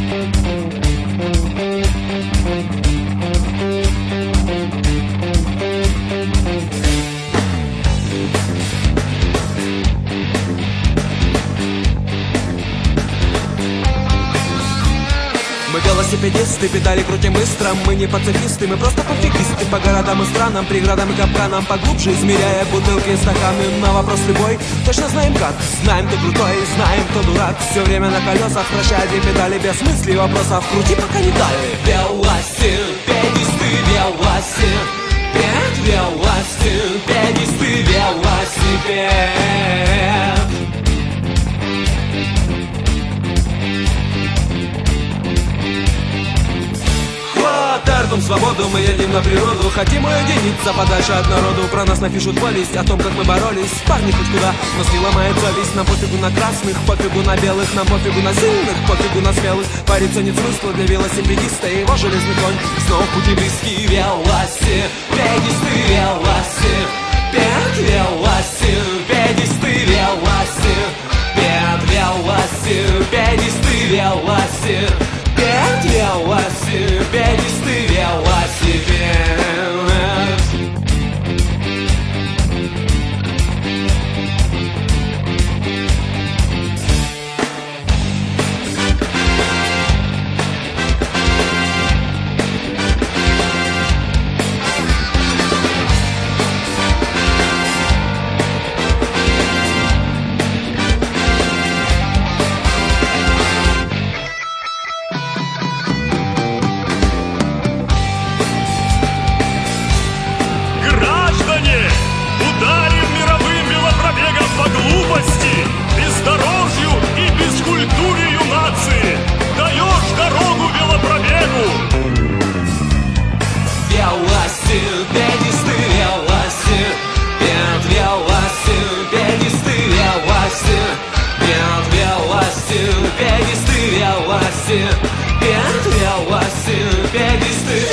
Мы велосипедисты, педали крутим быстро. Мы не пацифисты, мы просто пофигисты. По городам и странам, преградам и капканам, поглубже измеряя бутылки и стаканы. На вопрос любой точно знаем как. Знаем, кто крутой, знаем, кто дурак. Все время на колесах, вращая две педали. Без мыслей, вопросов, крути пока не дали. Велосипедисты, велосипед, велосипедисты, велосипед. Хватаем свободу, мы едем на природу. Хотим уединиться подальше от народу. Про нас напишут повесть о том, как мы боролись. Парни хоть куда, нас не ломает совесть. Нам пофигу на красных, пофигу на белых. Нам пофигу на сильных, пофигу на смелых. Париться нет смысла для велосипедиста. Его железный конь снова в пути близкий. Велосипедисты, велосипед, велосипедисты, велосипед, велосипедисты, велосипед. Велосипедисты, велосипед. Бездорожью и бескультурию нации даешь дорогу велопробегу. Велосипедисты, велосипед, велосипедисты, велосипед, велосипедисты, велосипед, велосипедисты.